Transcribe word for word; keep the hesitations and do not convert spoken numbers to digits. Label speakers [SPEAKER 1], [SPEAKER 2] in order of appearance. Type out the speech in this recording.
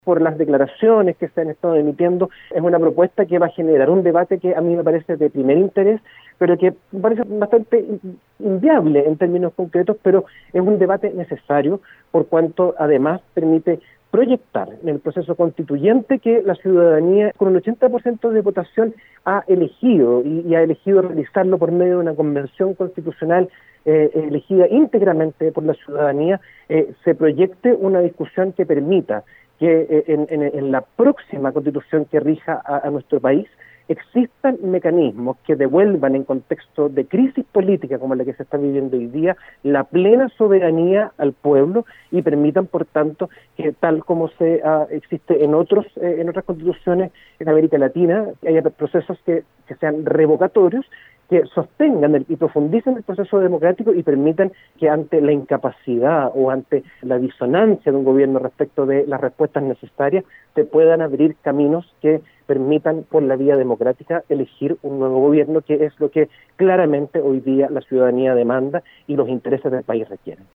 [SPEAKER 1] por las declaraciones que se han estado emitiendo, es una propuesta que va a generar un debate que a mí me parece de primer interés, pero que me parece bastante inviable en términos concretos, pero es un debate necesario por cuanto además permite proyectar en el proceso constituyente que la ciudadanía con un ochenta por ciento de votación ha elegido y, y ha elegido realizarlo por medio de una convención constitucional eh, elegida íntegramente por la ciudadanía, eh, se proyecte una discusión que permita que eh, en, en, en la próxima constitución que rija a, a nuestro país existan mecanismos que devuelvan en contexto de crisis política como la que se está viviendo hoy día la plena soberanía al pueblo y permitan, por tanto, que tal como se uh, existe en otros eh, en otras constituciones en América Latina, que haya procesos que, que sean revocatorios, que sostengan el, y profundicen el proceso democrático y permitan que ante la incapacidad o ante la disonancia de un gobierno respecto de las respuestas necesarias, se puedan abrir caminos que permitan por la vía democrática elegir un nuevo gobierno, que es lo que claramente hoy día la ciudadanía demanda y los intereses del país requieren.